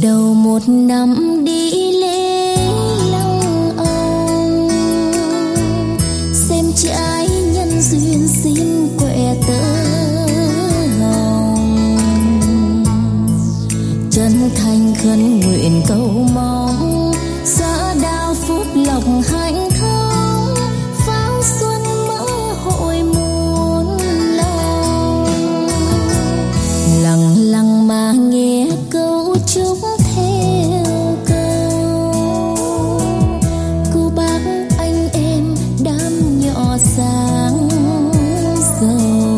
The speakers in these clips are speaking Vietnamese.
đầu một năm đi lễ Long Ông, xem trái nhân duyên xin quẹ tơ hồng, chân thành khấn nguyện cầu mong xã đào phúc lộc hạnh thông, pháo xuân mơ hội muôn lòng. Lặng lặng mà nghe câu chúc theo câu, cô bác anh em đám nhỏ sáng giàu,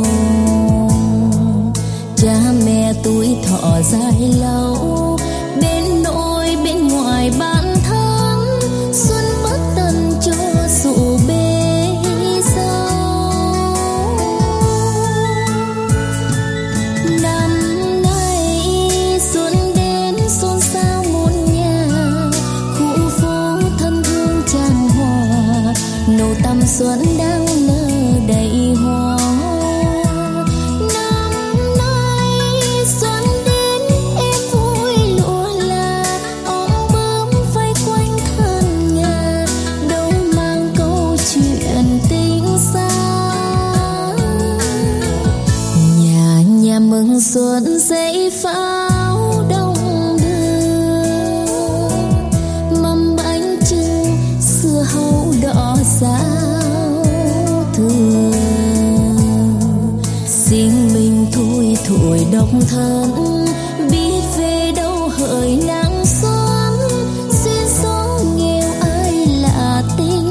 cha mẹ tuổi thọ dài lâu, bên nội bên ngoài bạn thân, xuân bất tần cho dụ bê dâu. Năm nay xuân đến xôn xao muôn nhà, khu phố thân thương tràn hòa, nụ tăm xuân đang nở đầy hoa. Mừng xuân dậy pháo đông đưa, mâm bánh trưng xưa hấu đỏ sao thừa, riêng mình thui thủi độc thân, biết về đâu hỡi nắng xuân, duyên số nghèo ai lạ tình.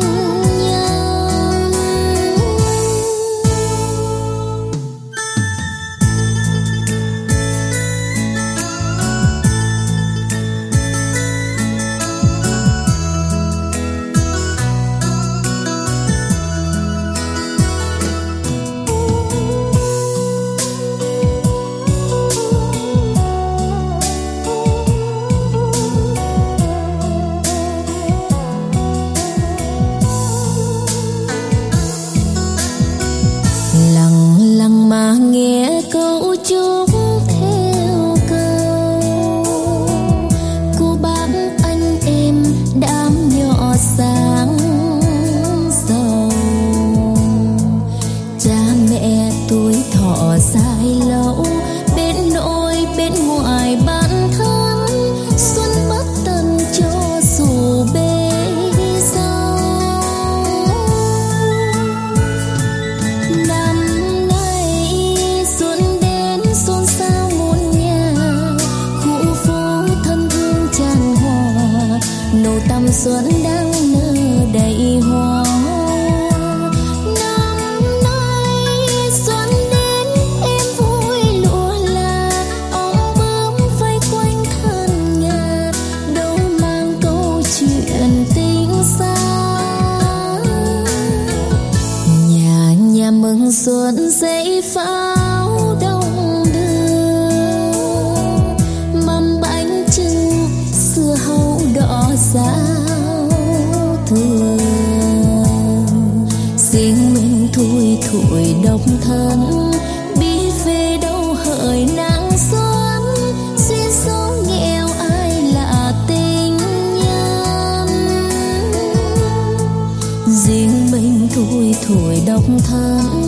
Lặng lặng mà nghe câu chúc theo câu, cô bác anh em đám nhỏ sáng giàu, cha mẹ tuổi thọ dài lâu, bên nội bên ngoài bạn thân, xuân bất tần cho dù bê dâu. Năm nay xuân đến xôn xao muôn nhà, khu phố thân thương tràn hòa, nụ tăm xuân đang nở đầy hoa. Năm nay xuân đến em vui lụa là, ong bướm vây quanh thân nhà, đâu mang câu chuyện tình xa. Nhà mừng xuân dậy pháo đông đưa, mâm bánh trưng xưa hấu đỏ sao thừa, riêng mình thui thủi độc thân, biết về đâu hỡi nắng xuân, duyên số nghèo ai lạ tình nhân. Riêng mình thui thủi độc thân,